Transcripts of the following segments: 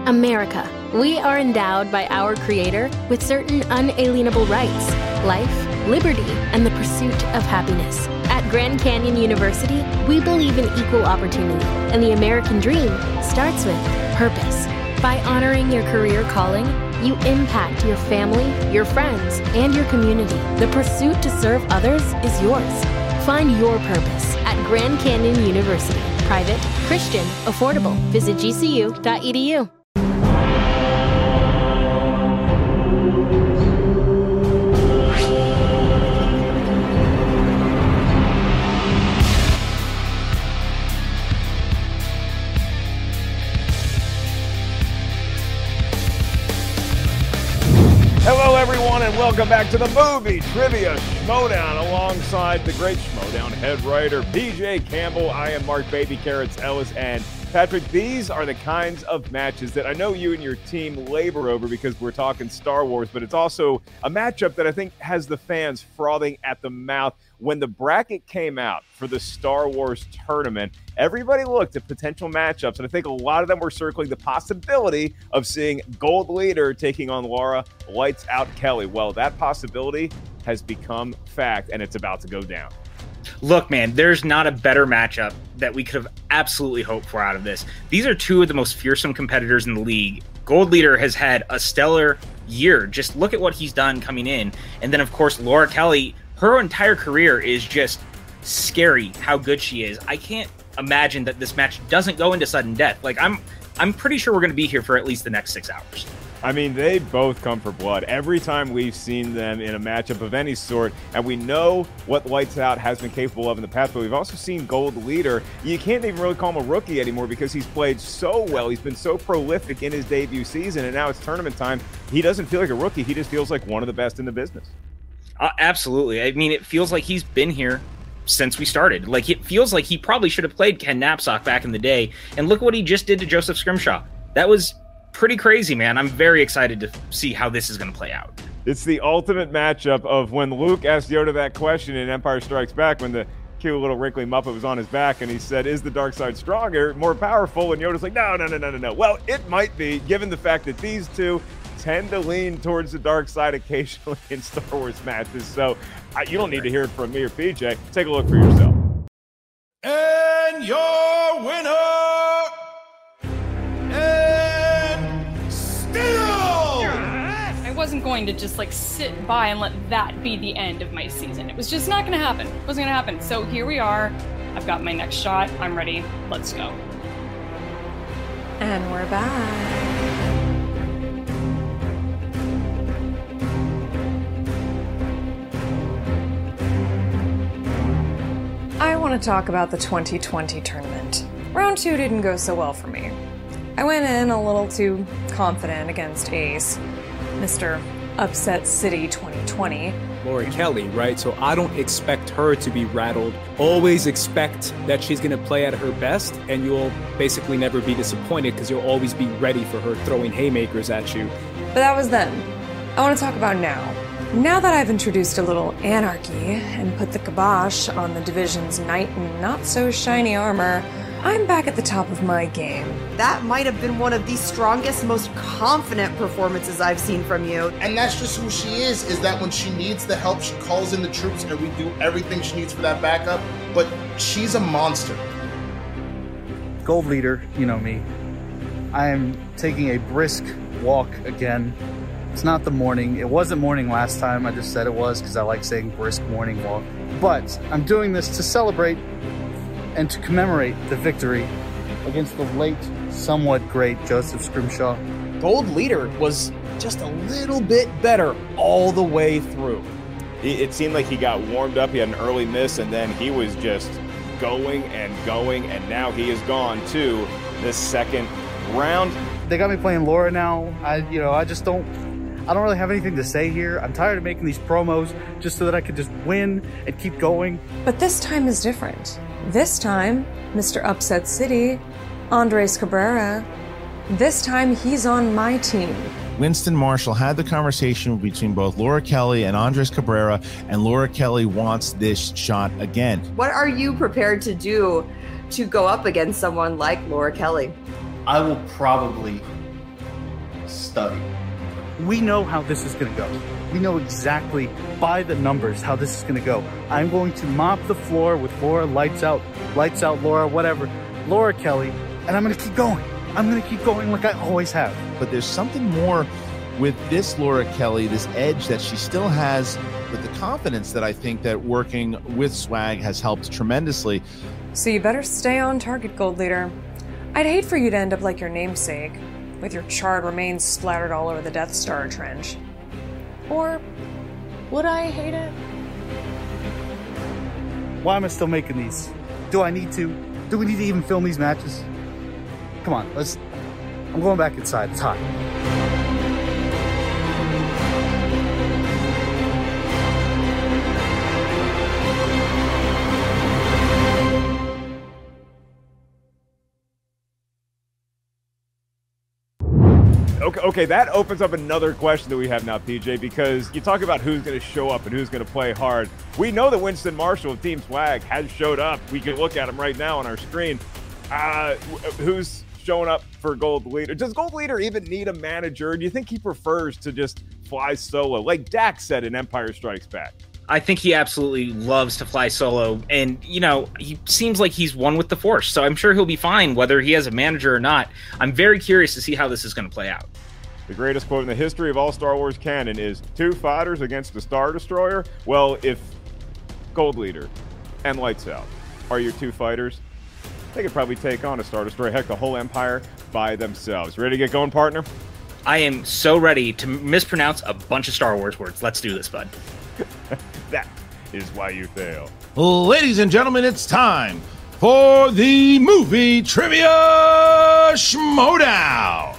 America. We are endowed by our Creator with certain unalienable rights: life, liberty, and the pursuit of happiness. At Grand Canyon University, we believe in equal opportunity, and the American dream starts with purpose. By honoring your career calling, you impact your family, your friends, and your community. The pursuit to serve others is yours. Find your purpose at Grand Canyon University. Private, Christian, affordable. Visit gcu.edu. Hello, everyone, and welcome back to the Movie Trivia Schmodown alongside the great Schmodown head writer, PJ Campbell. I am Mark Baby Carrots Ellis, and Patrick, these are the kinds of matches that I know you and your team labor over because we're talking Star Wars, but it's also a matchup that I think has the fans frothing at the mouth. When the bracket came out for the Star Wars tournament, everybody looked at potential matchups, and I think a lot of them were circling the possibility of seeing Gold Leader taking on Laura Lights Out Kelly. Well, that possibility has become fact, and it's about to go down. Look, man, there's not a better matchup that we could have absolutely hoped for out of this. These are two of the most fearsome competitors in the league. Gold Leader has had a stellar year. Just look at what he's done coming in. And then, of course, Laura Kelly, her entire career is just scary how good she is. I can't imagine that this match doesn't go into sudden death. Like, I'm pretty sure we're going to be here for at least the next 6 hours. I mean, they both come for blood. Every time we've seen them in a matchup of any sort, and we know what Lights Out has been capable of in the past, but we've also seen Gold Leader. You can't even really call him a rookie anymore because he's played so well. He's been so prolific in his debut season, and now it's tournament time. He doesn't feel like a rookie. He just feels like one of the best in the business. Absolutely. I mean, it feels like he's been here since we started. Like, it feels like he probably should have played Ken Knapsack back in the day. And look what he just did to Joseph Scrimshaw. That was pretty crazy, man. I'm very excited to see how this is going to play out. It's the ultimate matchup of when Luke asked Yoda that question in Empire Strikes Back when the cute little wrinkly Muppet was on his back and he said, is the dark side stronger, more powerful? And Yoda's like, no. Well, it might be, given the fact that these two tend to lean towards the dark side occasionally in Star Wars matches. So you don't need to hear it from me or PJ. Take a look for yourself. And your winner, and still, I wasn't going to just sit by and let that be the end of my season. It was just not going to happen. It wasn't going to happen. So here we are. I've got my next shot. I'm ready. Let's go. And we're back. I want to talk about the 2020 tournament. Round 2 didn't go so well for me. I went in a little too confident against Ace, Mr. Upset City 2020. Laura Kelly, right? So I don't expect her to be rattled. Always expect that she's going to play at her best, and you'll basically never be disappointed because you'll always be ready for her throwing haymakers at you. But that was then. I want to talk about now. Now that I've introduced a little anarchy and put the kibosh on the division's knight in not-so-shiny armor, I'm back at the top of my game. That might have been one of the strongest, most confident performances I've seen from you. and that's just who she is that when she needs the help, she calls in the troops and we do everything she needs for that backup, but she's a monster. Gold Leader, you know me. I am taking a brisk walk again. It's not the morning. It wasn't morning last time. I just said it was because I like saying brisk morning walk. But I'm doing this to celebrate and to commemorate the victory against the late, somewhat great Joseph Scrimshaw. Gold Leader was just a little bit better all the way through. It seemed like he got warmed up. He had an early miss, and then he was just going, and now he is gone to the second round. They got me playing Laura now. I don't really have anything to say here. I'm tired of making these promos just so that I could just win and keep going. But this time is different. This time, Mr. Upset City, Andres Cabrera, this time he's on my team. Winston Marshall had the conversation between both Laura Kelly and Andres Cabrera, and Laura Kelly wants this shot again. What are you prepared to do to go up against someone like Laura Kelly? I will probably study. We know how this is going to go. We know exactly by the numbers how this is going to go. I'm going to mop the floor with Laura, lights out Laura, whatever, Laura Kelly, and I'm going to keep going. I'm going to keep going like I always have. But there's something more with this Laura Kelly, this edge that she still has with the confidence that I think that working with Swag has helped tremendously. So you better stay on target, Gold Leader. I'd hate for you to end up like your namesake, with your charred remains splattered all over the Death Star trench. Or would I hate it? Why am I still making these? Do I need to? Do we need to even film these matches? Come on, I'm going back inside. It's hot. Okay, that opens up another question that we have now, PJ, because you talk about who's going to show up and who's going to play hard. We know that Winston Marshall of Team Swag has showed up. We can look at him right now on our screen. Who's showing up for Gold Leader? Does Gold Leader even need a manager? Do you think he prefers to just fly solo, like Dak said in Empire Strikes Back? I think he absolutely loves to fly solo, and, he seems like he's one with the Force, so I'm sure he'll be fine whether he has a manager or not. I'm very curious to see how this is going to play out. The greatest quote in the history of all Star Wars canon is, 2 fighters against a Star Destroyer? Well, if Gold Leader and Lights Out are your 2 fighters, they could probably take on a Star Destroyer, heck, the whole Empire by themselves. Ready to get going, partner? I am so ready to mispronounce a bunch of Star Wars words. Let's do this, bud. That is why you fail. Ladies and gentlemen, it's time for the movie trivia Schmodown.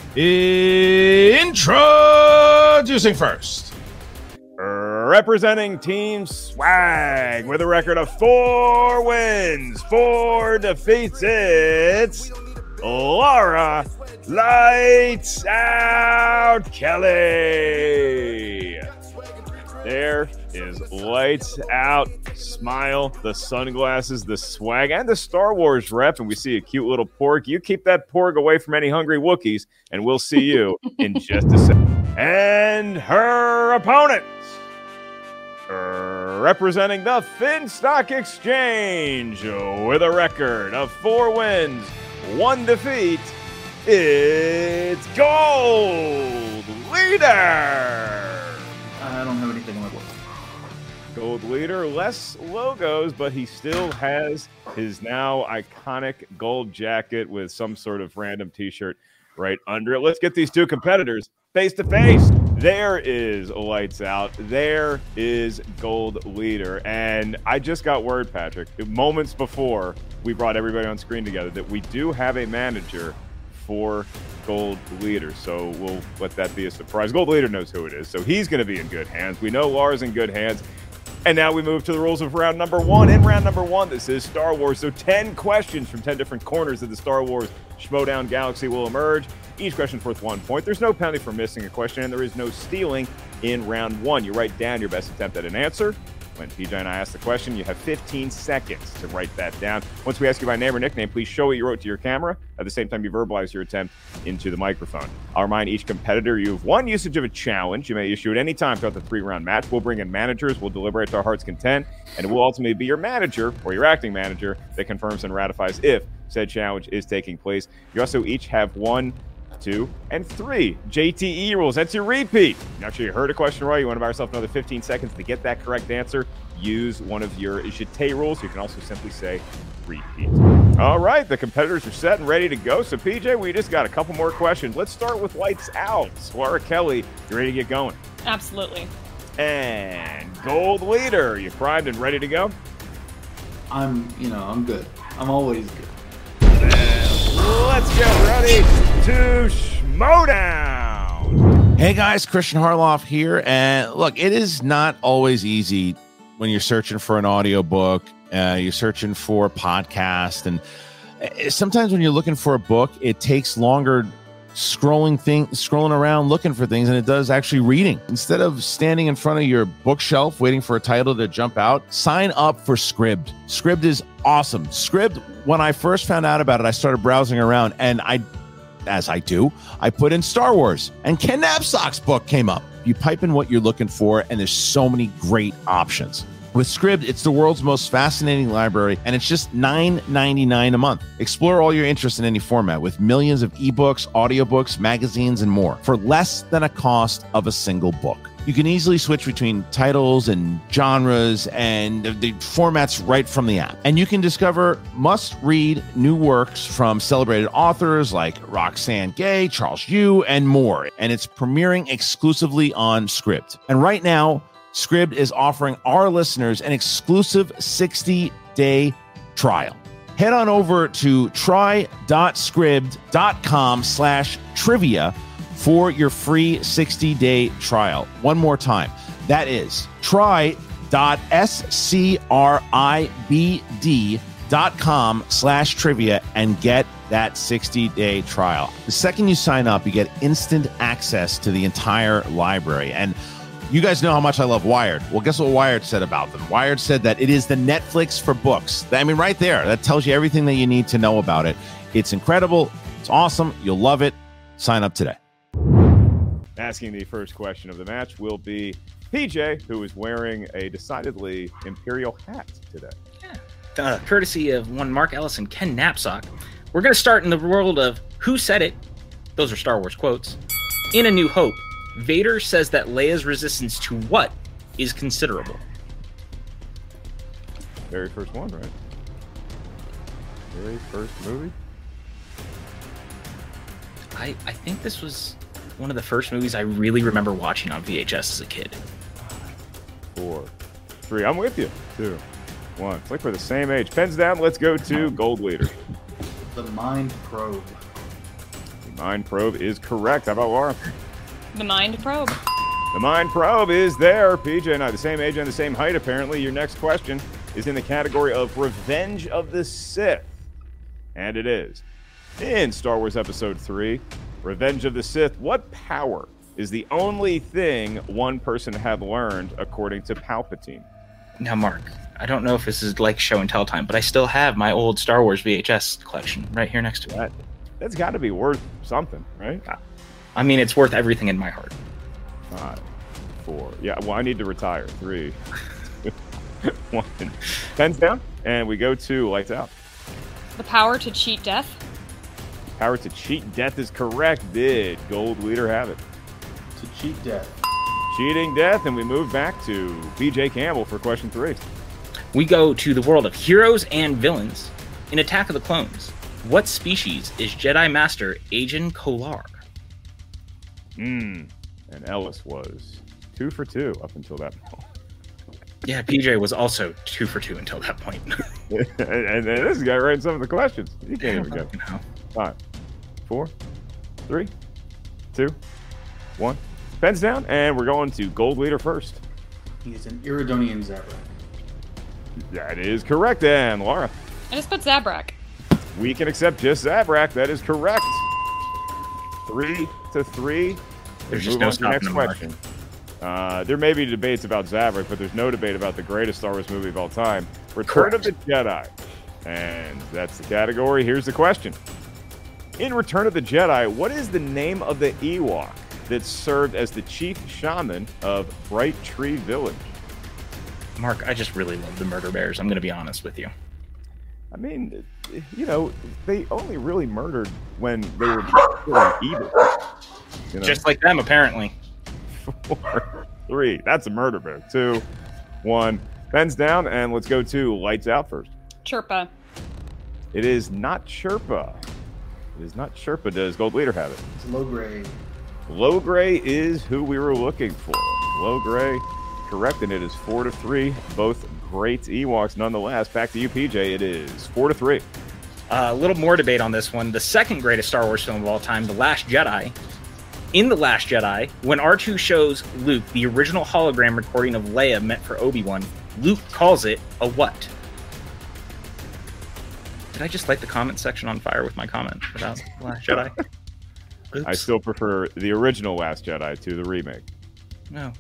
Introducing first, representing Team Swag with a record of 4 wins, 4 defeats, it's Laura Lights Out Kelly. There is Lights Out, smile, the sunglasses, the swag, and the Star Wars rep, and we see a cute little porg. You keep that porg away from any hungry Wookiees, and we'll see you in just a second. And her opponent, representing the Finstock Exchange with a record of 4 wins, 1 defeat, it's Gold Leader. I don't have anything on my board. Gold Leader, less logos, but he still has his now iconic gold jacket with some sort of random t-shirt right under it. Let's get these 2 competitors face to face. There is Lights Out. There is Gold Leader. And I just got word, Patrick, moments before we brought everybody on screen together, that we do have a manager for Gold Leader, so we'll let that be a surprise. Gold Leader knows who it is, so he's going to be in good hands. We know Laura's in good hands. And now we move to the rules of round number 1. In round number 1, this is Star Wars, so 10 questions from 10 different corners of the Star Wars Schmodown galaxy will emerge. Each question is worth 1 point. There's no penalty for missing a question, and there is no stealing in round 1. You write down your best attempt at an answer. When PJ and I ask the question, you have 15 seconds to write that down. Once we ask you by name or nickname, please show what you wrote to your camera. At the same time, you verbalize your attempt into the microphone. I'll remind each competitor you have 1 usage of a challenge. You may issue at any time throughout the 3-round match. We'll bring in managers. We'll deliberate to our heart's content. And it will ultimately be your manager or your acting manager that confirms and ratifies if said challenge is taking place. You also each have 1, 2, and 3 JTE rules. That's your repeat. Not sure you heard a question right. You want to buy yourself another 15 seconds to get that correct answer. Use one of your JT rules. You can also simply say repeat. All right, the competitors are set and ready to go. So, PJ, we just got a couple more questions. Let's start with Lights Out. Laura Kelly, you ready to get going? Absolutely. And Gold Leader, you primed and ready to go? I'm good. I'm always good. Let's get ready to Schmodown. Hey guys, Christian Harloff here. And look, it is not always easy when you're searching for an audiobook, you're searching for a podcast. And sometimes when you're looking for a book, it takes longer scrolling around looking for things than it does actually reading. Instead of standing in front of your bookshelf waiting for a title to jump out, sign up for Scribd. Scribd is awesome. Scribd, when I first found out about it, I started browsing around and I as I do, I put in Star Wars, and Ken Knapsack's book came up. You pipe in what you're looking for, and there's so many great options. With Scribd, it's the world's most fascinating library, and it's just $9.99 a month. Explore all your interests in any format with millions of ebooks, audiobooks, magazines, and more for less than a cost of a single book. You can easily switch between titles and genres and the formats right from the app. And you can discover must-read new works from celebrated authors like Roxane Gay, Charles Yu, and more. And it's premiering exclusively on Scribd. And right now, Scribd is offering our listeners an exclusive 60-day trial. Head on over to try.scribd.com/trivia for your free 60-day trial. One more time. That is try.scribd.com/trivia and get that 60-day trial. The second you sign up, you get instant access to the entire library. And you guys know how much I love Wired. Well, guess what Wired said about them? Wired said that it is the Netflix for books. I mean, right there, that tells you everything that you need to know about it. It's incredible. It's awesome. You'll love it. Sign up today. Asking the first question of the match will be PJ, who is wearing a decidedly Imperial hat today. Courtesy of one Mark Ellis and Ken Knapsack. We're going to start in the world of Who Said It? Those are Star Wars quotes. In A New Hope, Vader says that Leia's resistance to what is considerable? Very first one, right? Very first movie? I think this was one of the first movies I really remember watching on VHS as a kid. 4, 3. I'm with you. 2, 1. It's like we're the same age. Pens down. Let's go to Gold Leader. The Mind Probe. The Mind Probe is correct. How about Laura? The Mind Probe. The Mind Probe is there. PJ and I, the same age and the same height, apparently. Your next question is in the category of Revenge of the Sith. And it is. In Star Wars Episode 3, Revenge of the Sith, what power is the only thing one person had learned according to Palpatine? Now, Mark, I don't know if this is like show and tell time, but I still have my old Star Wars VHS collection right here next to me. That's got to be worth something, right? I mean, it's worth everything in my heart. 5, 4. Yeah, well, I need to retire. 3, 2, 1. Pens down, and we go to Lights Out. The power to cheat death. Power to cheat death is correct. Did Gold Leader have it? To cheat death. Cheating death, and we move back to PJ Campbell for question 3. We go to the world of heroes and villains. In Attack of the Clones, what species is Jedi Master Agen Kolar? And Ellis was 2 for 2 up until that point. Yeah, PJ was also 2 for 2 until that point. and this guy writing some of the questions. You can't even go. 5, 4, 3, 2, 1. Pens down, and we're going to Gold Leader first. He is an Iridonian Zabrak. That is correct, and Laura. I just put Zabrak. We can accept just Zabrak. That is correct. 3 to 3. There's just no stopping the question. There may be debates about Zabrak, but there's no debate about the greatest Star Wars movie of all time, Return of the Jedi. And that's the category. Here's the question. In Return of the Jedi, what is the name of the Ewok that served as the chief shaman of Bright Tree Village? Mark, I just really love the Murder Bears. I'm going to be honest with you. I mean, you know, they only really murdered when they were evil. You know? Just like them, apparently. 4, 3. That's a Murder Bear. 2, 1. Pens down, and let's go to Lights Out first. Chirpa. It is not Chirpa. It is not Chirpa. Does Gold Leader have it? It's Logray. Logray is who we were looking for. Logray, correct, and it is 4 to 3. Both great Ewoks, nonetheless. Back to you, PJ. It is 4 to 3. A little more debate on this one. The second greatest Star Wars film of all time, The Last Jedi. In The Last Jedi, when R2 shows Luke the original hologram recording of Leia meant for Obi-Wan, Luke calls it a what? Did I just light the comment section on fire with my comment about The Last Jedi? Oops. I still prefer the original Last Jedi to the remake. No.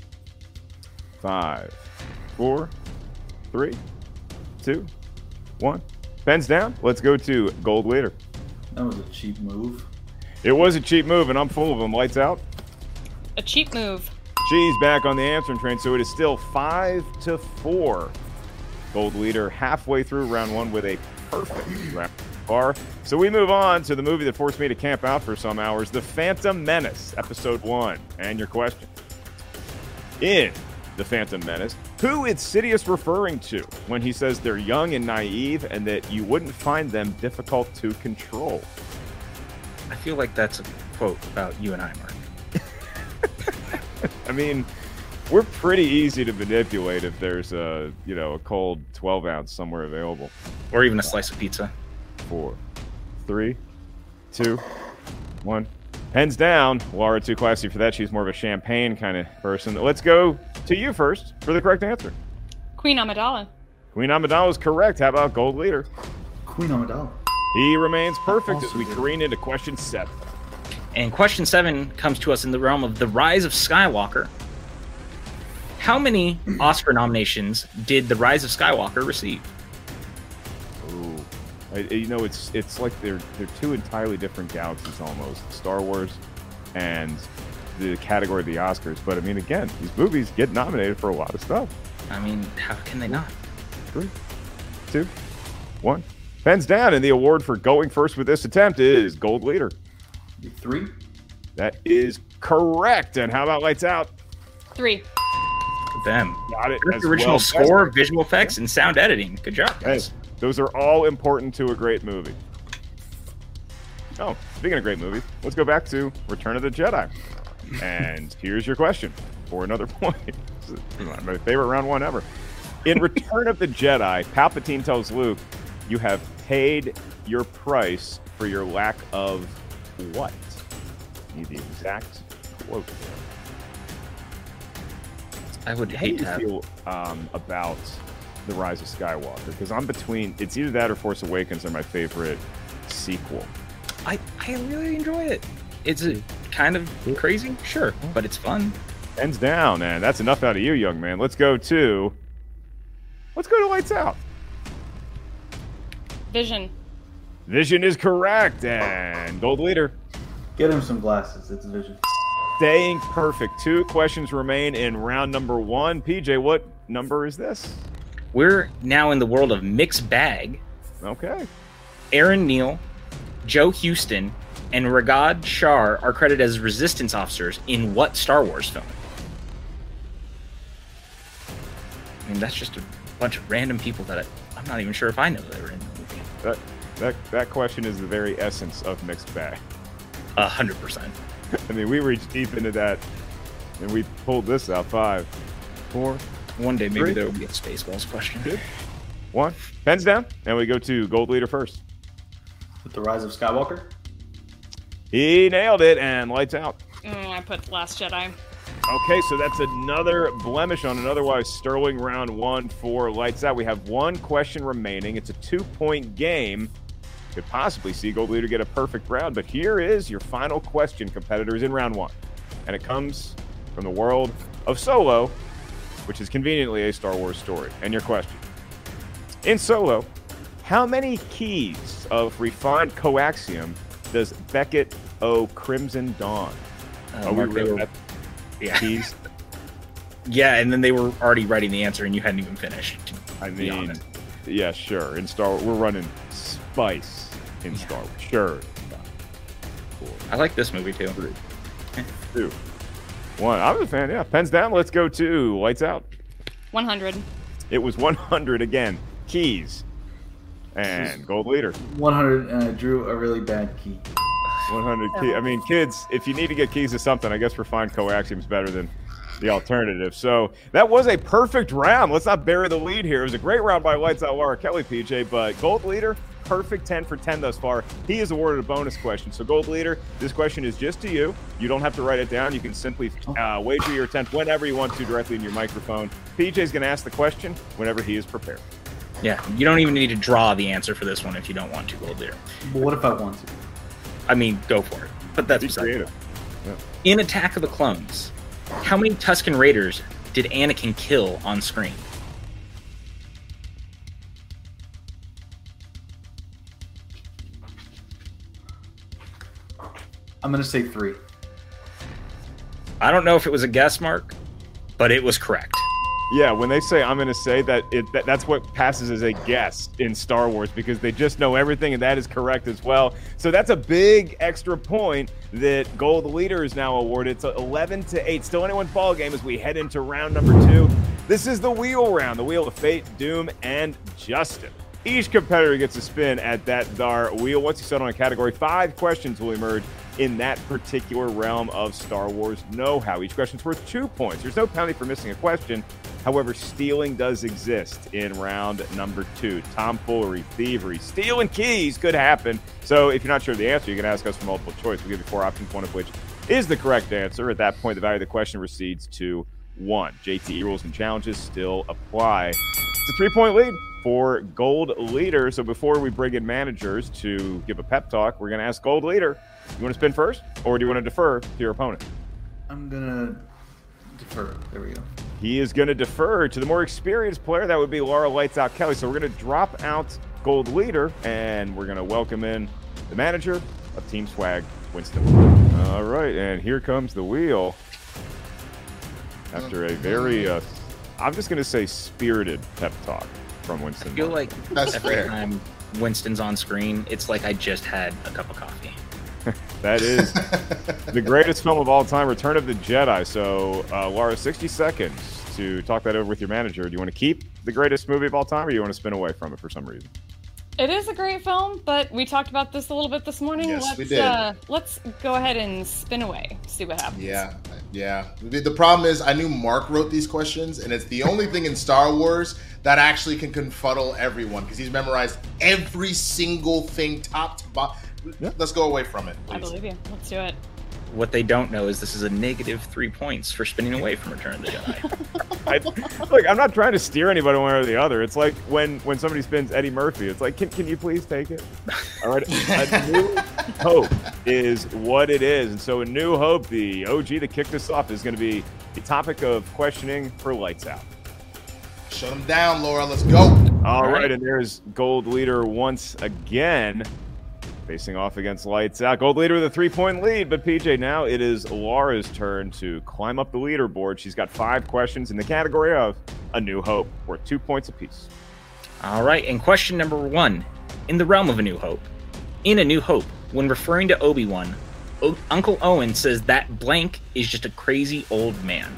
5, 4, 3, 2, 1. Pens down. Let's go to Gold Leader. That was a cheap move. It was a cheap move, and I'm full of them. Lights out. A cheap move. She's back on the answering train, so it is still 5-4. Gold leader halfway through round one with a perfect round bar. So we move on to the movie that forced me to camp out for some hours, The Phantom Menace, Episode 1. And your question. In The Phantom Menace, who is Sidious referring to when he says they're young and naive and that you wouldn't find them difficult to control? I feel like that's a quote about you and I, Mark. I mean, we're pretty easy to manipulate if there's a cold 12-ounce somewhere available. Or even a slice of pizza. 4, 3, 2, 1. Hands down. Laura, too classy for that. She's more of a champagne kind of person. Let's go to you first for the correct answer. Queen Amidala. Queen Amidala is correct. How about Gold Leader? Queen Amidala. He remains perfect as we careen into question 7. And question 7 comes to us in the realm of The Rise of Skywalker. How many Oscar nominations did The Rise of Skywalker receive? Ooh. It's like they're two entirely different galaxies almost. Star Wars and the category of the Oscars. But I mean, again, these movies get nominated for a lot of stuff. I mean, how can they not? 3, 2, 1. Pens down, and the award for going first with this attempt is Gold Leader. 3. That is correct. And how about Lights Out? 3. Them. Got it. The original score, visual effects, and sound editing. Good job, guys. Hey, those are all important to a great movie. Oh, speaking of great movies, let's go back to Return of the Jedi. And here's your question for another point. This is my favorite round one ever. In Return of the Jedi, Palpatine tells Luke, "You have paid your price for your lack of what?" Need the exact quote there. I would hate to have... feel about The Rise of Skywalker? Because I'm between, it's either that or Force Awakens are my favorite sequel. I really enjoy it. It's kind of crazy, sure, but it's fun. Ends down, and that's enough out of you, young man. Let's go to Lights Out. Vision. Vision is correct, and Gold Leader. Get him some glasses. It's Vision. Staying perfect. 2 questions remain in round number 1. PJ, what number is this? We're now in the world of mixed bag. Okay. Aaron Neal, Joe Houston, and Regad Shar are credited as resistance officers in what Star Wars film? I mean, that's just a bunch of random people that I'm not even sure if I know they were in the movie. That question is the very essence of mixed bag. 100%. I mean, we reached deep into that, and we pulled this out. 5, 4. One day, maybe 3, there will be a Spaceballs question. 2, 1. Pens down, and we go to Gold Leader first. With The Rise of Skywalker? He nailed it, and Lights Out. I put Last Jedi. Okay, so that's another blemish on an otherwise sterling round 1 for Lights Out. We have 1 question remaining. It's a 2-point game. Could possibly see Gold Leader get a perfect round, but here is your final question, competitors, in round 1. And it comes from the world of Solo, which is conveniently a Star Wars story. And your question. In Solo, how many keys of refined coaxium does Beckett owe Crimson Dawn? Keys? Yeah, and then they were already writing the answer, and you hadn't even finished. I mean, yeah, sure. In Star Wars, we're running spice in Star Wars. Sure. I like this movie, too. 3, 2, 1. I'm a fan, yeah. Pens down. Let's go to Lights Out. 100. It was 100 again. Keys. And Gold Leader. 100, and I drew a really bad key. 100 key. I mean, kids, if you need to get keys to something, I guess refined coaxium is better than the alternative. So that was a perfect round. Let's not bury the lead here. It was a great round by Lights Out Laura Kelly, PJ, but Gold Leader, perfect 10 for 10 thus far. He is awarded a bonus question. So Gold Leader, this question is just to you. You don't have to write it down. You can simply wager your attempt whenever you want to directly in your microphone. PJ is going to ask the question whenever he is prepared. Yeah, you don't even need to draw the answer for this one if you don't want to, Gold Leader. But what if I want to? I mean, go for it. But that's creative. Yeah. In Attack of the Clones, how many Tusken Raiders did Anakin kill on screen? I'm going to say 3. I don't know if it was a guess, Mark, but it was correct. Yeah, when they say I'm going to say that's what passes as a guess in Star Wars because they just know everything, and that is correct as well. So that's a big extra point that Gold Leader is now awarded. It's 11-8. Still anyone's ball game as we head into round number 2. This is the wheel round, the wheel of fate, doom, and Justin. Each competitor gets a spin at that there wheel. Once you settle on a category, 5 questions will emerge in that particular realm of Star Wars know-how. Each question's worth 2 points. There's no penalty for missing a question. However, stealing does exist in round number 2. Tomfoolery, thievery, stealing keys could happen. So if you're not sure of the answer, you can ask us for multiple choice. We'll give you 4 options, one of which is the correct answer. At that point, the value of the question recedes to 1. JTE rules and challenges still apply. It's a 3-point lead for Gold Leader. So before we bring in managers to give a pep talk, we're going to ask Gold Leader, you want to spin first, or do you want to defer to your opponent? I'm going to defer. There we go. He is going to defer to the more experienced player. That would be Laura Lights Out Kelly. So we're going to drop out Gold Leader, and we're going to welcome in the manager of Team Swag, Winston. All right, and here comes the wheel. After a very, I'm just going to say spirited pep talk from Winston. I feel like That's every fair. time Winston's on screen, it's like I just had a cup of coffee. That is the greatest film of all time, Return of the Jedi. So, Laura, 60 seconds to talk that over with your manager. Do you want to keep the greatest movie of all time, or do you want to spin away from it for some reason? It is a great film, but we talked about this a little bit this morning. Yes, we did. Let's go ahead and spin away, see what happens. Yeah. The problem is I knew Mark wrote these questions, and it's the only thing in Star Wars that actually can confuddle everyone because he's memorized every single thing top to bottom. Yeah. Let's go away from it, please. I believe you. Let's do it. What they don't know is this is a negative 3 points for spinning away from Return of the Jedi. Look, I'm not trying to steer anybody one way or the other. It's like when somebody spins Eddie Murphy. It's like, can you please take it? All right. A New Hope is what it is. And so A New Hope, the OG that kicked us off, is going to be the topic of questioning for Lights Out. Shut him down, Laura. Let's go. All right. And there's Gold Leader once again. Facing off against Lights Out. Gold Leader with a 3-point lead, but PJ, now it is Laura's turn to climb up the leaderboard. She's got 5 questions in the category of A New Hope, worth 2 points apiece. All right, and question number 1. In the realm of A New Hope. In A New Hope, when referring to Obi-Wan, Uncle Owen says that blank is just a crazy old man.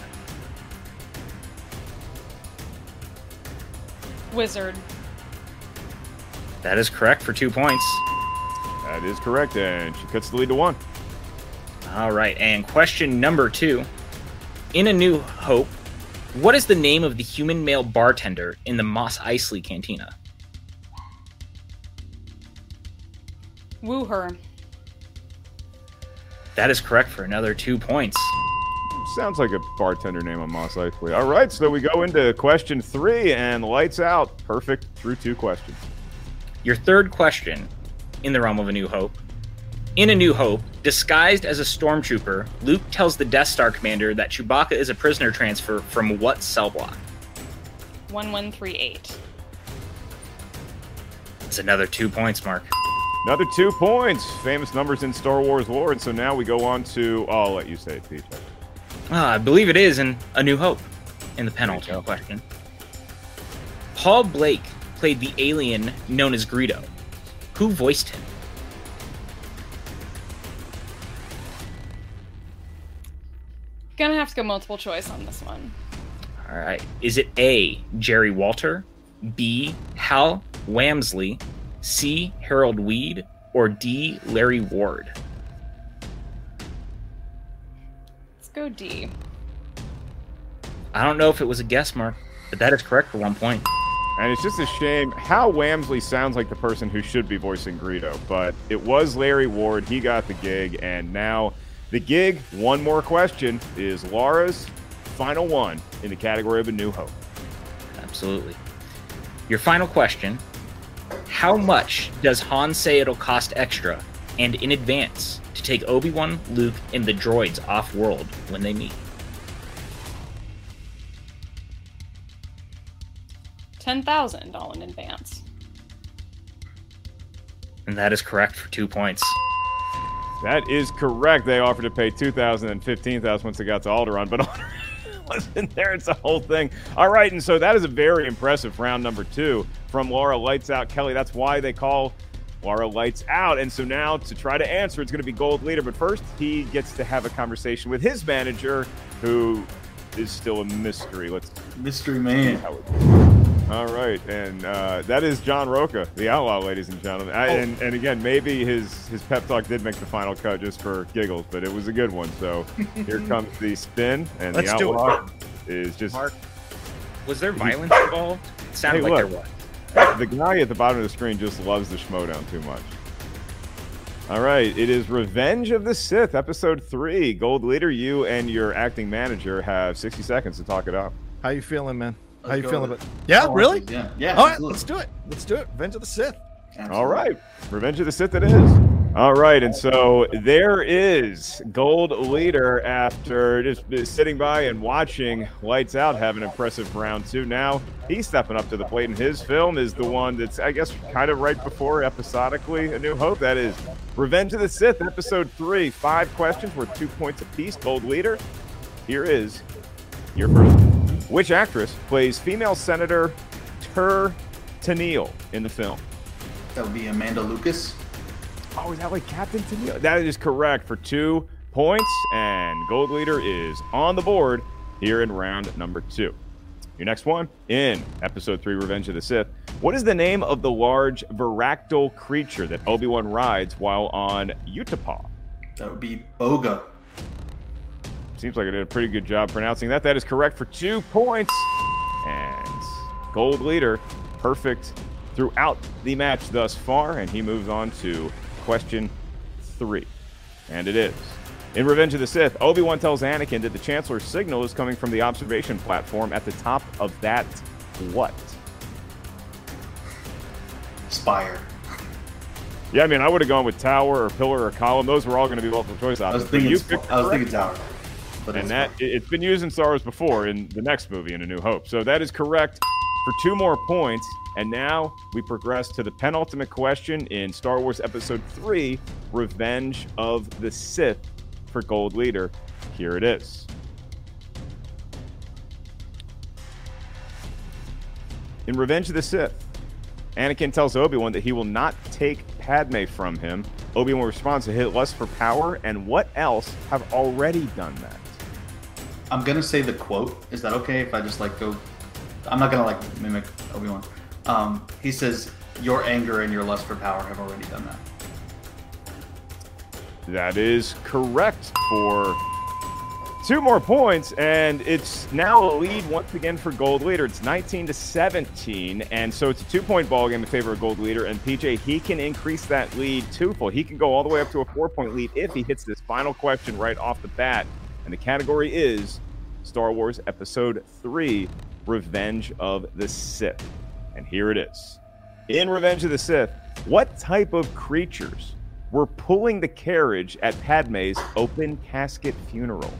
Wizard. That is correct for 2 points. That is correct, and she cuts the lead to 1. All right, and question number 2. In A New Hope, what is the name of the human male bartender in the Mos Eisley Cantina? Woo-her. That is correct for another 2 points. Sounds like a bartender name on Mos Eisley. All right, so we go into question 3, and Lights Out. Perfect through 2 questions. Your third question, in the realm of A New Hope. In A New Hope, disguised as a stormtrooper, Luke tells the Death Star commander that Chewbacca is a prisoner transfer from what cell block? 1138. It's another 2 points, Mark. Another 2 points. Famous numbers in Star Wars lore, and so now we go on to... Oh, I'll let you say it, PJ. I believe it is in A New Hope, in the penultimate question. Paul Blake played the alien known as Greedo. Who voiced him? Gonna have to go multiple choice on this one. All right. Is it A, Jerry Walter, B, Hal Wamsley, C, Harold Weed, or D, Larry Ward? Let's go D. I don't know if it was a guess, Mark, but that is correct for 1 point. And it's just a shame. Hal Wamsley sounds like the person who should be voicing Greedo, but it was Larry Ward. He got the gig, and now the gig, one more question, is Laura's final one in the category of A New Hope. Absolutely. Your final question, how much does Han say it'll cost extra and in advance to take Obi-Wan, Luke, and the droids off-world when they meet? 10,000 all in advance. And that is correct for 2 points. That is correct. They offered to pay $2,000 and $15,000 once they got to Alderaan, but Alderaan wasn't there. It's a whole thing. All right, and so that is a very impressive round number 2 from Laura Lights Out Kelly. That's why they call Laura Lights Out. And so now to try to answer, it's going to be Gold Leader. But first, he gets to have a conversation with his manager, who is still a mystery. Mystery man. All right, and that is John Roca, the Outlaw, ladies and gentlemen. And again, maybe his pep talk did make the final cut just for giggles, but it was a good one. So here comes the spin, and the Outlaw is just... Mark, was there violence involved? It sounded like there was. The guy at the bottom of the screen just loves the Schmodown too much. All right, it is Revenge of the Sith, Episode 3. Gold Leader, you and your acting manager have 60 seconds to talk it up. How you feeling, man? How you go feeling? with it. Yeah, really? Yeah. All right, let's do it. Let's do it. Revenge of the Sith. Absolutely. All right, Revenge of the Sith it is. All right, and so there is Gold Leader after just sitting by and watching Lights Out have an impressive round 2. Now he's stepping up to the plate, and his film is the one that's, I guess, kind of right before episodically A New Hope. That is Revenge of the Sith, Episode 3. 5 questions worth 2 points apiece. Gold Leader, here is your first one. Which actress plays female Senator Tennille in the film? That would be Amanda Lucas. Oh, is that like Captain Tennille? That is correct for 2 points, and Gold Leader is on the board here in round number 2. Your next one in Episode 3, Revenge of the Sith. What is the name of the large varactyl creature that Obi-Wan rides while on Utapau? That would be Boga. Seems like I did a pretty good job pronouncing that. That is correct for 2 points. And Gold Leader, perfect throughout the match thus far. And he moves on to question 3. And it is. In Revenge of the Sith, Obi-Wan tells Anakin that the Chancellor's signal is coming from the observation platform at the top of that what? Spire. Yeah, I mean, I would have gone with tower or pillar or column. Those were all going to be multiple choice options. I was thinking tower. But and it's been used in Star Wars before in the next movie, in A New Hope. So that is correct for 2 more points. And now we progress to the penultimate question in Star Wars Episode 3, Revenge of the Sith for Gold Leader. Here it is. In Revenge of the Sith, Anakin tells Obi-Wan that he will not take Padme from him. Obi-Wan responds to his lust for power, and what else have already done that? I'm gonna say the quote. Is that okay if I just go? I'm not gonna mimic Obi-Wan. He says, "Your anger and your lust for power have already done that." That is correct for 2 more points, and it's now a lead once again for Gold Leader. It's 19-17, and so it's a 2-point ball game in favor of Gold Leader. And PJ, he can increase that lead twofold. He can go all the way up to a 4-point lead if he hits this final question right off the bat. And the category is Star Wars Episode 3, Revenge of the Sith. And here it is. In Revenge of the Sith, what type of creatures were pulling the carriage at Padme's open casket funeral?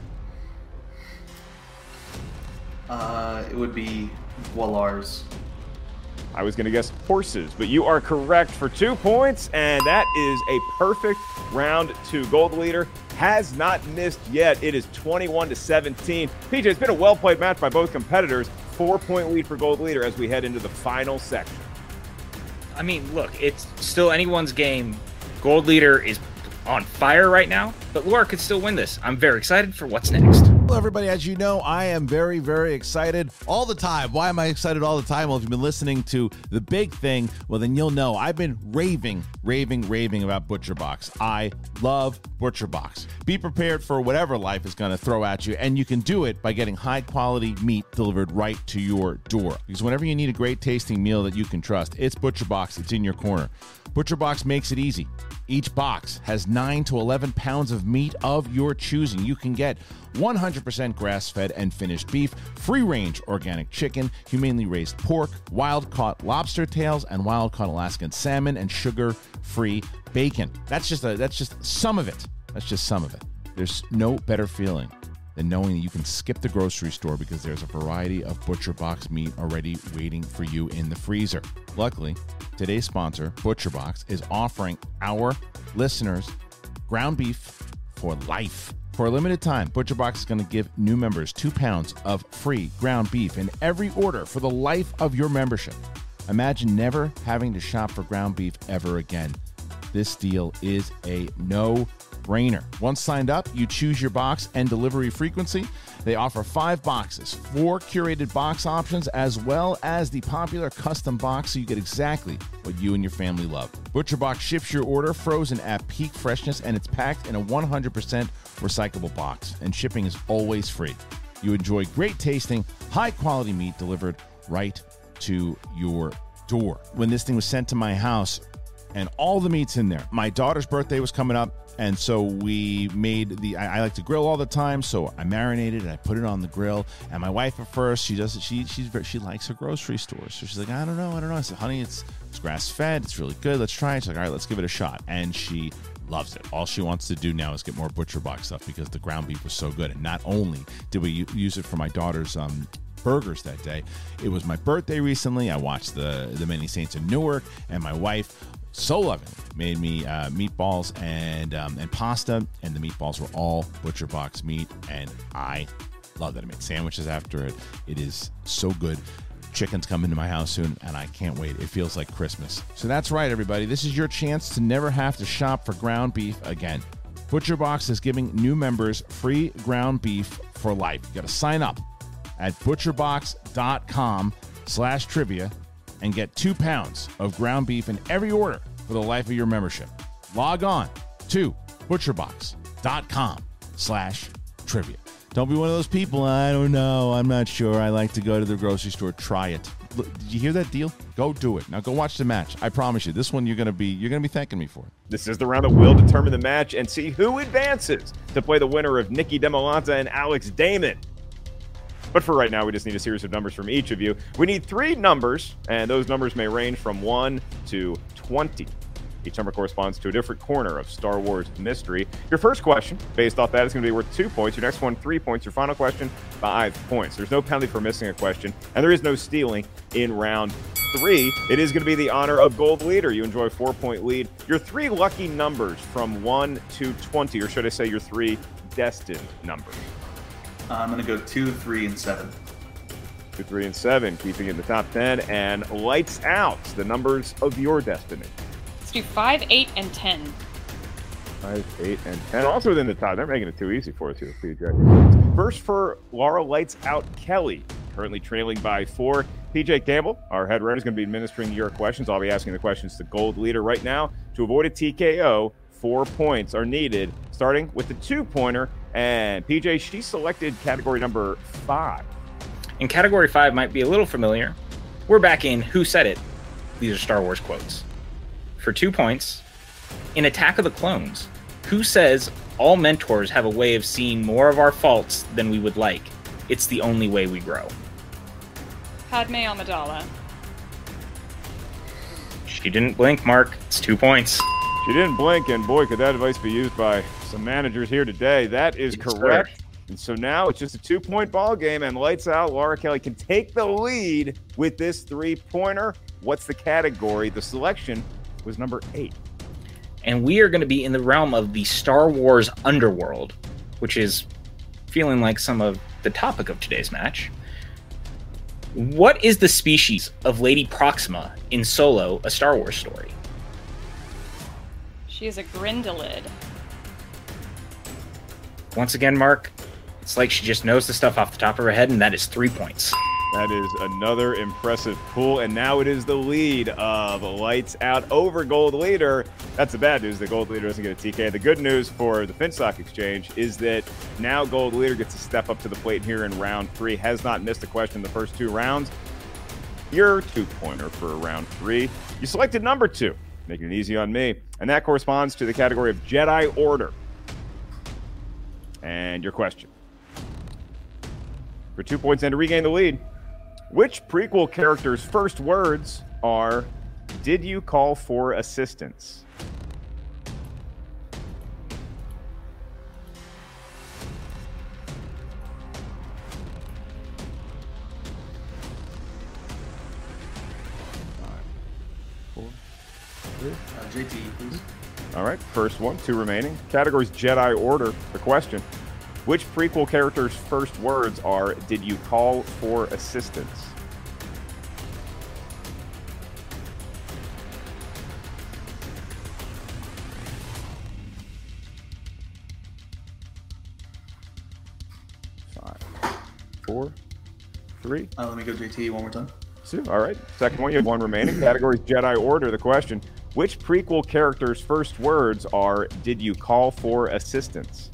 It would be Walars. I was going to guess horses, but you are correct for 2 points, and that is a perfect round 2. Gold Leader has not missed yet. It is 21-17. PJ, it's been a well-played match by both competitors. 4-point lead for Gold Leader as we head into the final section. I mean, look, it's still anyone's game. Gold Leader is on fire right now, but Laura could still win this. I'm very excited for what's next. Well, everybody, as you know, I am very, very excited all the time. Why am I excited all the time? Well, if you've been listening to The Big Thing, well, then you'll know I've been raving about ButcherBox. I love ButcherBox. Be prepared for whatever life is going to throw at you, and you can do it by getting high-quality meat delivered right to your door. Because whenever you need a great-tasting meal that you can trust, it's ButcherBox. It's in your corner. ButcherBox makes it easy. Each box has 9 to 11 pounds of meat of your choosing. You can get 100% grass-fed and finished beef, free-range organic chicken, humanely raised pork, wild-caught lobster tails, and wild-caught Alaskan salmon, and sugar-free bacon. That's just some of it. That's just some of it. There's no better feeling than knowing that you can skip the grocery store because there's a variety of ButcherBox meat already waiting for you in the freezer. Luckily, today's sponsor, ButcherBox, is offering our listeners ground beef for life. For a limited time, ButcherBox is going to give new members 2 pounds of free ground beef in every order for the life of your membership. Imagine never having to shop for ground beef ever again. This deal is a no-brainer. Once signed up, you choose your box and delivery frequency. They offer 5 boxes, 4 curated box options, as well as the popular custom box, so you get exactly what you and your family love. ButcherBox ships your order frozen at peak freshness, and it's packed in a 100% recyclable box, and shipping is always free. You enjoy great tasting, high-quality meat delivered right to your door. When this thing was sent to my house, and all the meat's in there. My daughter's birthday was coming up, and so we made I like to grill all the time, so I marinated and I put it on the grill. And my wife at first, she likes her grocery stores, so she's like, I don't know. I said, honey, it's grass fed, it's really good. Let's try it. She's like, all right, let's give it a shot. And she loves it. All she wants to do now is get more ButcherBox stuff because the ground beef was so good. And not only did we use it for my daughter's burgers that day, it was my birthday recently. I watched the Many Saints in Newark, and my wife so lovingly made me meatballs and pasta, and the meatballs were all ButcherBox meat, and I love that. I made sandwiches after it. It is so good. Chicken's coming to my house soon, and I can't wait. It feels like Christmas. So that's right, everybody. This is your chance to never have to shop for ground beef again. ButcherBox is giving new members free ground beef for life. You got to sign up at butcherbox.com/trivia and get 2 pounds of ground beef in every order for the life of your membership. Log on to butcherbox.com/trivia. Don't be one of those people, I don't know, I'm not sure, I like to go to the grocery store. Try it. Look, did you hear that deal? Go do it. Now go watch the match. I promise you, this one you're gonna be thanking me for it. This is the round that will determine the match and see who advances to play the winner of Nikki Demolanta and Alex Damon. But for right now, we just need a series of numbers from each of you. We need 3 numbers, and those numbers may range from 1 to 20. Each number corresponds to a different corner of Star Wars mystery. Your first question, based off that, is going to be worth 2 points. Your next one, 3 points. Your final question, 5 points. There's no penalty for missing a question, and there is no stealing in round 3. It is going to be the honor of Gold Leader. You enjoy a 4-point lead. Your 3 lucky numbers from 1 to 20, or should I say your 3 destined numbers? I'm going to go 2, 3, and 7. 2, 3, and 7, keeping it in the top 10. And lights out, the numbers of your destiny. Let's do 5, 8, and 10. 5, 8, and 10. Also within the top. They're making it too easy for us here, PJ. First for Laura Lights Out Kelly, currently trailing by 4. PJ Campbell, our head writer, is going to be administering your questions. I'll be asking the questions to Gold Leader right now. To avoid a TKO, 4 points are needed, starting with the 2-pointer. And PJ, she selected category number 5. And category 5 might be a little familiar. We're back in Who Said It? These are Star Wars quotes. For 2 points, in Attack of the Clones, who says all mentors have a way of seeing more of our faults than we would like? It's the only way we grow. Padme Amidala. She didn't blink, Mark. It's 2 points. She didn't blink, and boy, could that advice be used by some managers here today. That is correct. Sir. And so now it's just a 2-point ball game, and lights out. Laura Kelly can take the lead with this 3-pointer. What's the category? The selection was number 8. And we are going to be in the realm of the Star Wars underworld, which is feeling like some of the topic of today's match. What is the species of Lady Proxima in Solo, A Star Wars Story? She is a Grindelid. Once again, Mark, it's like she just knows the stuff off the top of her head, and that is 3 points. That is another impressive pull, and now it is the lead of Lights Out over Gold Leader. That's the bad news, that Gold Leader doesn't get a TK. The good news for the Finstock Exchange is that now Gold Leader gets to step up to the plate here in round 3. Has not missed a question in the first 2 rounds. Your 2-pointer for round 3. You selected number 2, making it easy on me, and that corresponds to the category of Jedi Order. And your question. For 2 points and to regain the lead, which prequel character's first words are, "Did you call for assistance"? JT, please. All right, first one, 2 remaining. Categories Jedi Order. The question: which prequel character's first words are "Did you call for assistance"? Five, 4, 3. Let me go JT one more time. 2. All right. Second one, you have 1 remaining. Categories Jedi Order. The question: which prequel character's first words are "Did you call for assistance"?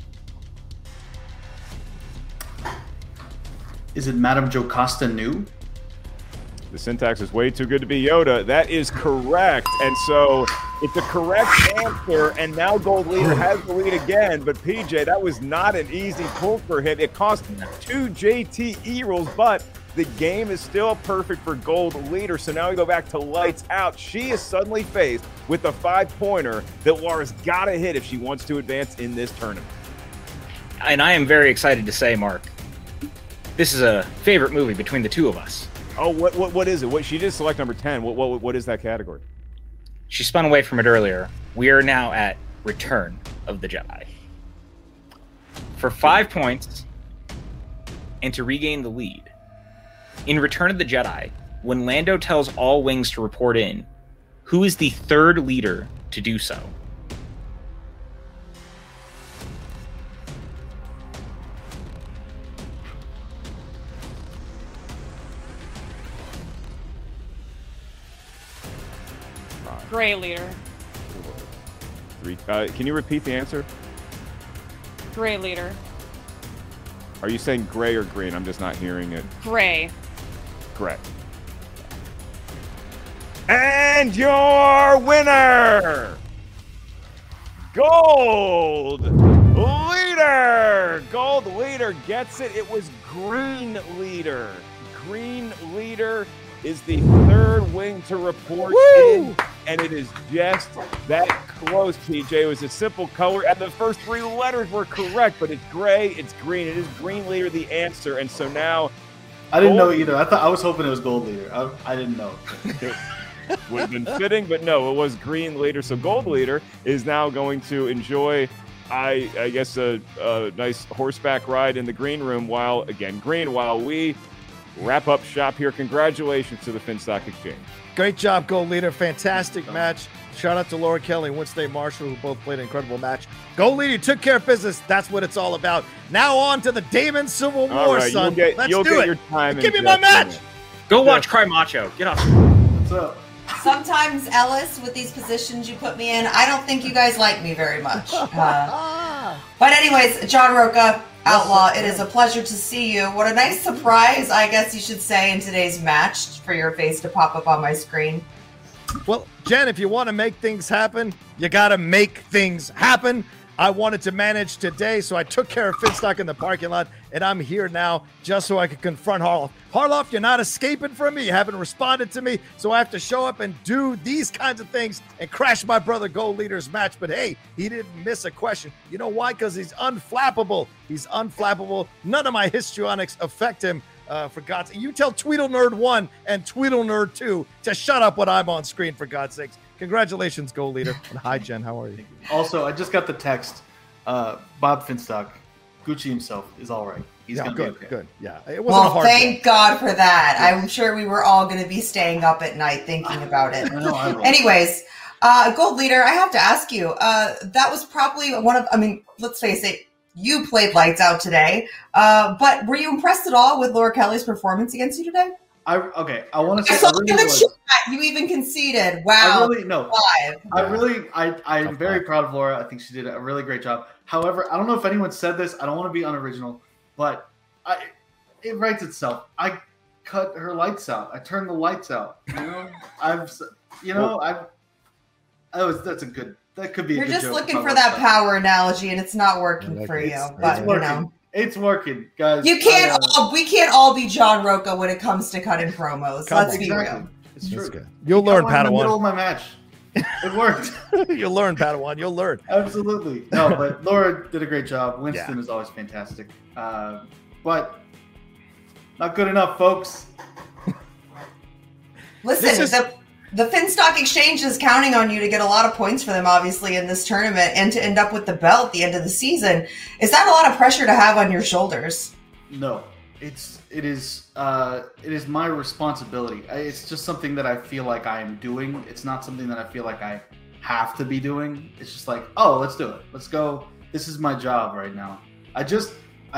Is it Madame Jocasta Nu? The syntax is way too good to be Yoda. That is correct. And so it's a correct answer. And now Gold Leader has the lead again. But PJ, that was not an easy pull for him. It cost 2 JTE rules, but the game is still perfect for Gold Leader. So now we go back to lights out. She is suddenly faced with a 5-pointer that Laura's got to hit if she wants to advance in this tournament. And I am very excited to say, Mark, this is a favorite movie between the two of us. Oh, what is it? What she did select number 10. What is that category? She spun away from it earlier. We are now at Return of the Jedi. For 5 points and to regain the lead, in Return of the Jedi, when Lando tells all wings to report in, who is the third leader to do so? Gray leader. 3. Can you repeat the answer? Gray leader. Are you saying gray or green? I'm just not hearing it. Gray. Correct. And your winner, Gold Leader. Gold Leader gets it. It was Green Leader. Green Leader is the third wing to report in, and it is just that close, PJ. It was a simple color, and the first 3 letters were correct, but it's gray, it's green. It is Green Leader, the answer, and so now... I didn't know either. I was hoping it was Gold Leader. I didn't know. It would have been fitting, but no, it was Green Leader. So Gold Leader is now going to enjoy, I guess, a nice horseback ride in the green room while we wrap up shop here. Congratulations to the Finstock Exchange. Great job, Gold Leader. Fantastic match. Shout out to Laura Kelly and Wednesday Marshall, who both played an incredible match. Gold Leader took care of business. That's what it's all about. Now on to the Damon Civil War, son. Let's do it. Your time Give me my match. Go watch Cry Macho. Get off. What's up? Sometimes, Ellis, with these positions you put me in, I don't think you guys like me very much. But anyways, John Roca, Outlaw, it is a pleasure to see you. What a nice surprise, I guess you should say, in today's match for your face to pop up on my screen. Well, Jen, if you want to make things happen, you got to make things happen. I wanted to manage today, so I took care of Finstock in the parking lot, and I'm here now just so I could confront Harloff. Harloff, you're not escaping from me. You haven't responded to me, so I have to show up and do these kinds of things and crash my brother Gold Leader's match. But hey, he didn't miss a question. You know why? Because he's unflappable. He's unflappable. None of my histrionics affect him. For God's sake, you tell Tweedle Nerd 1 and Tweedle Nerd 2 to shut up when I'm on screen, for God's sakes. Congratulations, Gold Leader. And hi, Jen. How are you? Also, I just got the text. Bob Finstock, Gucci himself, is all right. He's going to be okay. Good. Yeah. It wasn't a hard thank God for that. I'm sure we were all going to be staying up at night thinking about it. Anyways, Gold Leader, I have to ask you, that was probably let's face it, you played lights out today, but were you impressed at all with Laura Kelly's performance against you today? I want to say you even conceded. Wow. I'm very proud of Laura. I think she did a really great job. However, I don't know if anyone said this. I don't want to be unoriginal, but it writes itself. I cut her lights out. I turned the lights out. That's a good. That could be. You're a good just joke looking for that power analogy, and it's not working for you. But it's working, guys. We can't all be John Roca when it comes to cutting promos. Let's be real. It's true. Good. You'll learn, Padawan. In the middle of my match. It worked. You'll learn, Padawan. You'll learn. Absolutely. No, but Laura did a great job. Winston is always fantastic. But not good enough, folks. Listen, The Finstock Exchange is counting on you to get a lot of points for them, obviously, in this tournament, and to end up with the belt at the end of the season. Is that a lot of pressure to have on your shoulders? No, it is my responsibility. It's just something that I feel like I am doing. It's not something that I feel like I have to be doing. It's just like, oh, let's do it. Let's go. This is my job right now. I just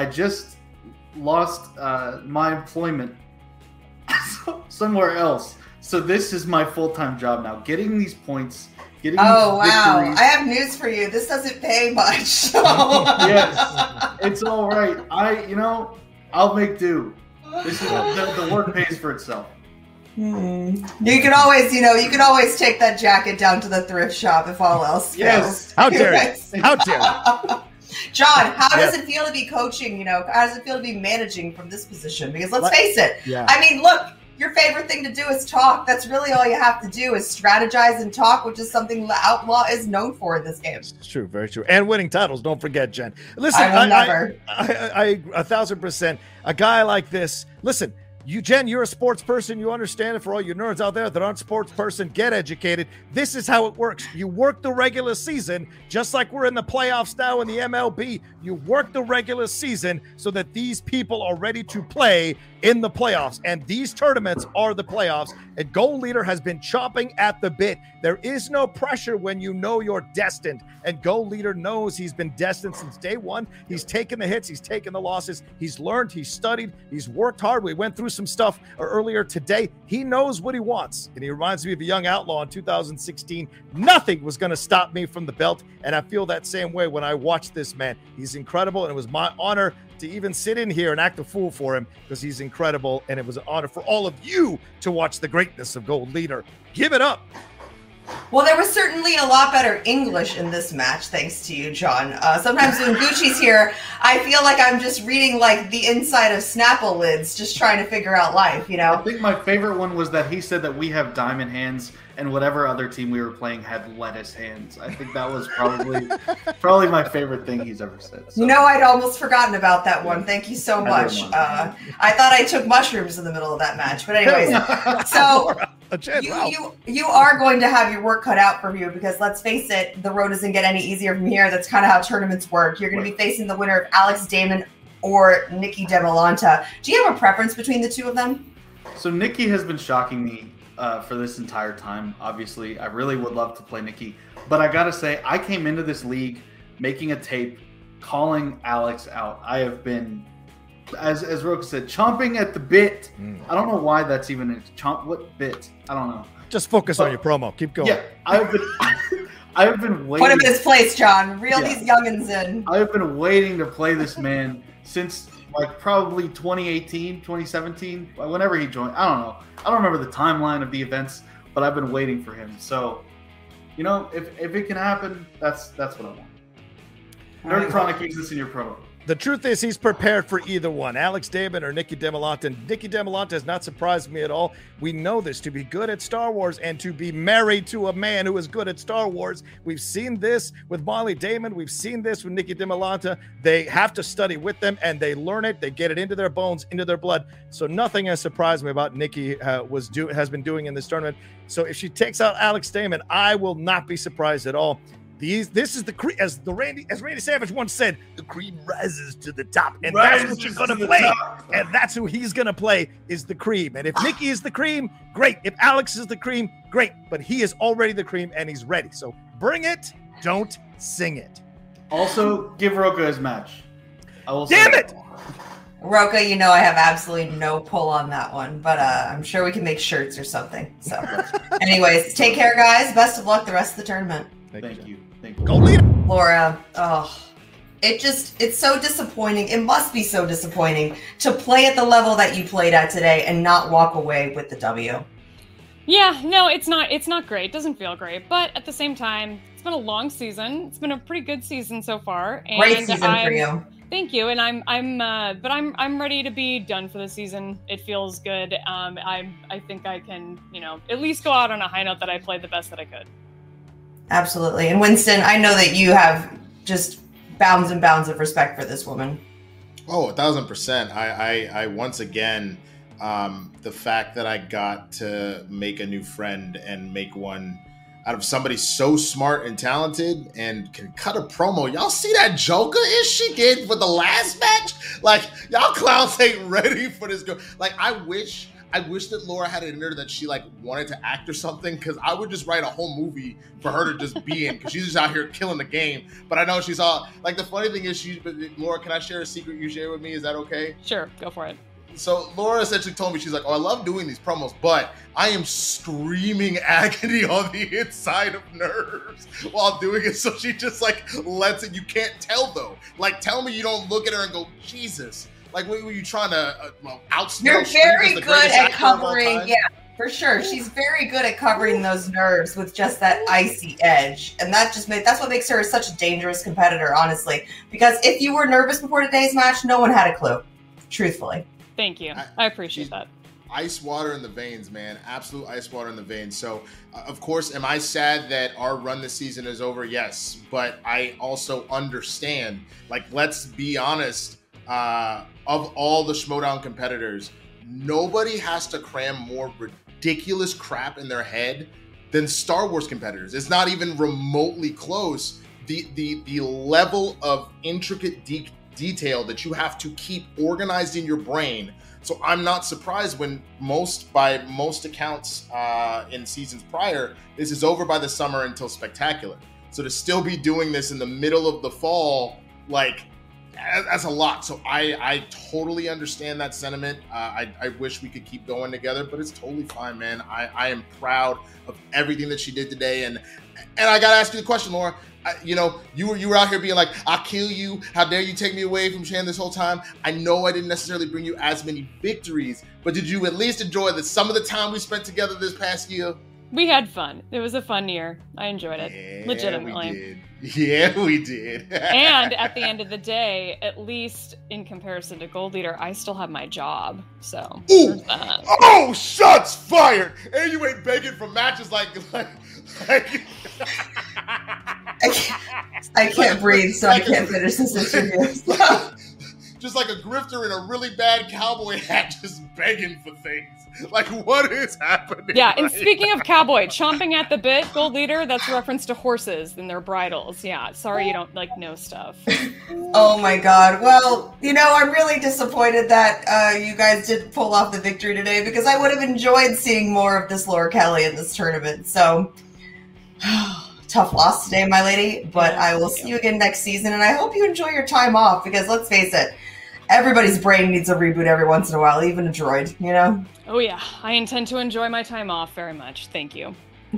lost my employment somewhere else. So this is my full-time job now. Getting these points, getting wow. victories. I have news for you. This doesn't pay much. So. Yes, it's all right. I'll make do. This is the work pays for itself. You can always take that jacket down to the thrift shop if all else fails. Yes. How dare you? How dare you? John, how does it feel to be coaching? How does it feel to be managing from this position? Because let's face it. Yeah. I mean, look, your favorite thing to do is talk. That's really all you have to do is strategize and talk, which is something the Outlaw is known for in this game. It's true, very true. And winning titles, don't forget, Jen. Listen, I will never. I 1,000%. A guy like this, listen, Jen, you're a sports person. You understand it. For all you nerds out there that aren't sports person, get educated. This is how it works. You work the regular season, just like we're in the playoffs now in the MLB. You work the regular season so that these people are ready to play in the playoffs. And these tournaments are the playoffs. And Gold Leader has been chomping at the bit. There is no pressure when you know you're destined. And Gold Leader knows he's been destined since day one. He's taken the hits. He's taken the losses. He's learned. He's studied. He's worked hard. We went through some stuff earlier today. He knows what he wants. And he reminds me of a young outlaw in 2016. Nothing was going to stop me from the belt. And I feel that same way when I watch this man. He's incredible. And it was my honor to even sit in here and act a fool for him because he's incredible. And it was an honor for all of you to watch the greatness of Gold Leader. Give it up. Well, there was certainly a lot better English in this match, thanks to you, John. Sometimes when Gucci's here, I feel like I'm just reading like the inside of Snapple lids, just trying to figure out life, I think my favorite one was that he said that we have diamond hands and whatever other team we were playing had lettuce hands. I think that was probably my favorite thing he's ever said. So. I'd almost forgotten about that one. Thank you so much. I thought I took mushrooms in the middle of that match. But anyways, so... You are going to have your work cut out for you because let's face it, the road doesn't get any easier from here. That's kind of how tournaments work. You're going to be facing the winner of Alex Damon or Nikki DeMolanta. Do you have a preference between the two of them? So Nikki has been shocking me for this entire time. Obviously, I really would love to play Nikki, but I got to say, I came into this league making a tape, calling Alex out. I have been, as Roka said, chomping at the bit. I don't know why that's even a chomp. What bit? I don't know. Just focus on your promo. Keep going. Yeah, I've been waiting. Put him in his place, John. Reel these youngins in. I've been waiting to play this man since probably 2018, 2017, whenever he joined. I don't know. I don't remember the timeline of the events, but I've been waiting for him. So, if it can happen, that's what I want. Nerd Chronic uses this in your promo. The truth is he's prepared for either one, Alex Damon or Nikki DeMolanta. And Nikki DeMolanta has not surprised me at all. We know this, to be good at Star Wars and to be married to a man who is good at Star Wars. We've seen this with Molly Damon. We've seen this with Nikki DeMolanta. They have to study with them and they learn it. They get it into their bones, into their blood. So nothing has surprised me about Nikki has been doing in this tournament. So if she takes out Alex Damon, I will not be surprised at all. This is the cream, as Randy Savage once said, the cream rises to the top, and that's what you're gonna play, and that's who he's gonna play is the cream. And if Nikki is the cream, great. If Alex is the cream, great. But he is already the cream, and he's ready. So bring it, don't sing it. Also, give Roka his match. Damn it! Roka, I have absolutely no pull on that one, but I'm sure we can make shirts or something. So, anyways, take care, guys. Best of luck the rest of the tournament. Thank you. Gold Leader. Laura, it's so disappointing. It must be so disappointing to play at the level that you played at today and not walk away with the W. Yeah, no, it's not great. It doesn't feel great, but at the same time, it's been a long season. It's been a pretty good season so far. And great season for you. Thank you, and I'm ready to be done for the season. It feels good. I think I can, at least go out on a high note that I played the best that I could. Absolutely. And Winston, I know that you have just bounds and bounds of respect for this woman. Oh, 1,000%. I once again The fact that I got to make a new friend and make one out of somebody so smart and talented and can cut a promo. Y'all see that Joker-ish she did for the last match? Like, y'all clowns ain't ready for this girl. Like, I wish that Laura had it in her that she like wanted to act or something, because I would just write a whole movie for her to just be in, because she's just out here killing the game. But I know she's all like, the funny thing is, Laura, can I share a secret you share with me? Is that okay? Sure, go for it. So Laura essentially told me, she's like, oh, I love doing these promos, but I am screaming agony on the inside of nerves while doing it. So she just like lets it. You can't tell though. Like, tell me you don't look at her and go, Jesus. Like, what were you trying to outsmell? You're very good at covering, yeah, for sure. She's very good at covering those nerves with just that icy edge. And that's what makes her such a dangerous competitor, honestly. Because if you were nervous before today's match, no one had a clue, truthfully. Thank you. I appreciate that. Ice water in the veins, man. Absolute ice water in the veins. So, of course, am I sad that our run this season is over? Yes. But I also understand, like, let's be honest, of all the Schmodown competitors, nobody has to cram more ridiculous crap in their head than Star Wars competitors. It's not even remotely close. The level of intricate detail that you have to keep organized in your brain. So I'm not surprised when by most accounts in seasons prior, this is over by the summer until Spectacular. So to still be doing this in the middle of the fall, like, that's a lot. So I totally understand that sentiment. I wish we could keep going together, but it's totally fine, man. I am proud of everything that she did today. And I got to ask you the question, Laura. You were out here being like, I'll kill you. How dare you take me away from Shan this whole time? I know I didn't necessarily bring you as many victories, but did you at least enjoy some of the time we spent together this past year? We had fun. It was a fun year. I enjoyed it. Legitimately. Yeah, we did. And at the end of the day, at least in comparison to Gold Leader, I still have my job. So there's that. Oh, shots fired! And you ain't begging for matches like I can't breathe, so I can't finish this interview. Just like a grifter in a really bad cowboy hat, just begging for things. Like, what is happening? Yeah, and speaking of cowboy, chomping at the bit, Gold Leader, that's a reference to horses and their bridles. Yeah, sorry you don't, know stuff. Oh my god. Well, I'm really disappointed that you guys did pull off the victory today, because I would have enjoyed seeing more of this Laura Kelly in this tournament. So, tough loss today, my lady, but I will see you again next season, and I hope you enjoy your time off, because let's face it, everybody's brain needs a reboot every once in a while, even a droid, Oh yeah, I intend to enjoy my time off very much. Thank you.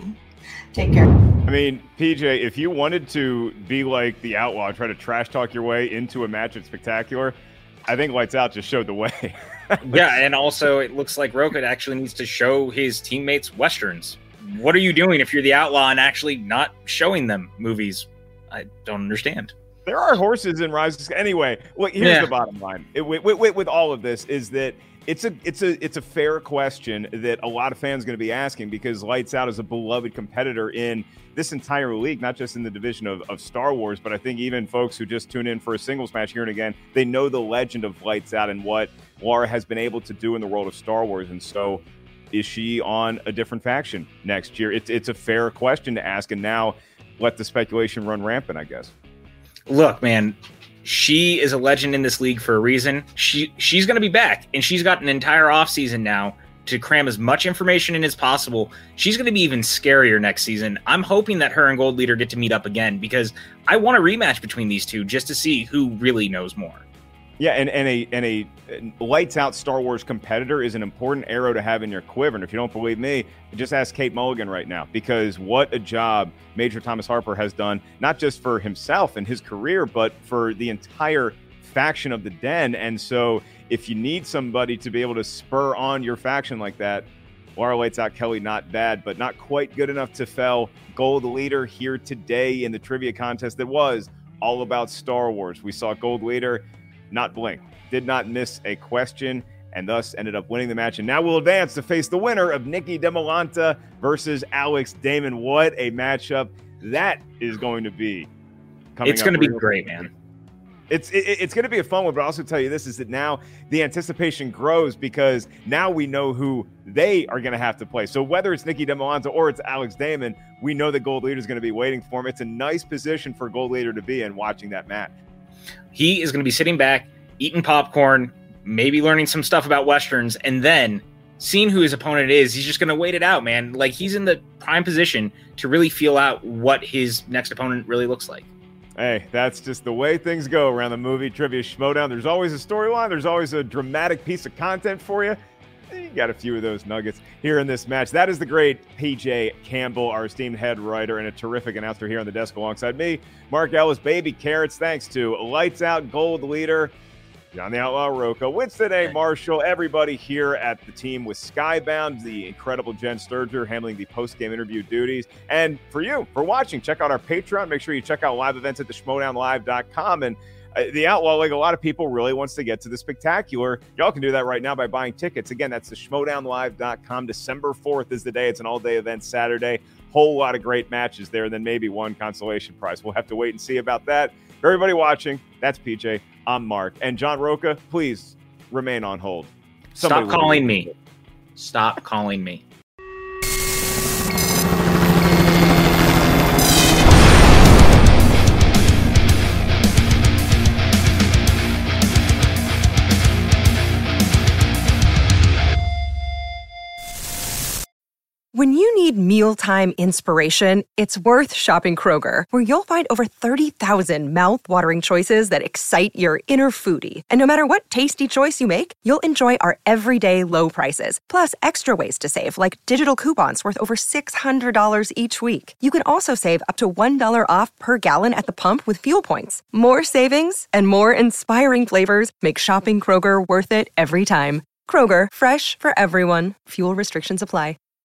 Take care. I mean, PJ, if you wanted to be like the Outlaw, try to trash talk your way into a match at Spectacular, I think Lights Out just showed the way. Yeah, and also it looks like Roka actually needs to show his teammates Westerns. What are you doing if you're the Outlaw and actually not showing them movies? I don't understand. There are horses in Rise. Anyway, here's the bottom line. With all of this is that it's a fair question that a lot of fans are going to be asking, because Lights Out is a beloved competitor in this entire league, not just in the division of Star Wars, but I think even folks who just tune in for a singles match here and again, they know the legend of Lights Out and what Laura has been able to do in the world of Star Wars. And so, is she on a different faction next year? It's a fair question to ask, and now let the speculation run rampant, I guess. Look, man, she is a legend in this league for a reason. She's going to be back, and she's got an entire offseason now to cram as much information in as possible. She's going to be even scarier next season. I'm hoping that her and Gold Leader get to meet up again, because I want a rematch between these two just to see who really knows more. Yeah, and a Lights Out Star Wars competitor is an important arrow to have in your quiver. And if you don't believe me, just ask Kate Mulligan right now, because what a job Major Thomas Harper has done, not just for himself and his career, but for the entire faction of the Den. And so if you need somebody to be able to spur on your faction like that, Laura Lights Out Kelly, not bad, but not quite good enough to fell Gold Leader here today in the trivia contest that was all about Star Wars. We saw Gold Leader not blink, did not miss a question, and thus ended up winning the match. And now we'll advance to face the winner of Nikki Demolanta versus Alex Damon. What a matchup that is going to be. It's going to be great, man. It's going to be a fun one, but I'll also tell you this is that now the anticipation grows because now we know who they are going to have to play. So whether it's Nikki DeMolanza or it's Alex Damon, we know that Gold Leader is going to be waiting for him. It's a nice position for Gold Leader to be in watching that match. He is going to be sitting back, eating popcorn, maybe learning some stuff about Westerns, and then seeing who his opponent is. He's just going to wait it out, man. Like, he's in the prime position to really feel out what his next opponent really looks like. Hey, that's just the way things go around the Movie Trivia Schmodown. There's always a storyline. There's always a dramatic piece of content for you. You got a few of those nuggets here in this match. That is the great PJ Campbell, our esteemed head writer and a terrific announcer here on the desk alongside me, Mark Ellis, Baby Carrots. Thanks to Lights Out, Gold Leader, John the Outlaw Roca, Winston A. Marshall, everybody here at the team with Skybound, the incredible Jen Sturger handling the post-game interview duties. And for you, for watching, check out our Patreon. Make sure you check out live events at theschmodownlive.com. And the Outlaw League, a lot of people really wants to get to the spectacular. Y'all can do that right now by buying tickets. Again, that's theschmodownlive.com. December 4th is the day. It's an all-day event Saturday. Whole lot of great matches there, and then maybe one consolation prize. We'll have to wait and see about that. For everybody watching, that's PJ. I'm Mark. And John Roca, please remain on hold. Stop calling me. Stop calling me. When you need mealtime inspiration, it's worth shopping Kroger, where you'll find over 30,000 mouth-watering choices that excite your inner foodie. And no matter what tasty choice you make, you'll enjoy our everyday low prices, plus extra ways to save, like digital coupons worth over $600 each week. You can also save up to $1 off per gallon at the pump with fuel points. More savings and more inspiring flavors make shopping Kroger worth it every time. Kroger, fresh for everyone. Fuel restrictions apply.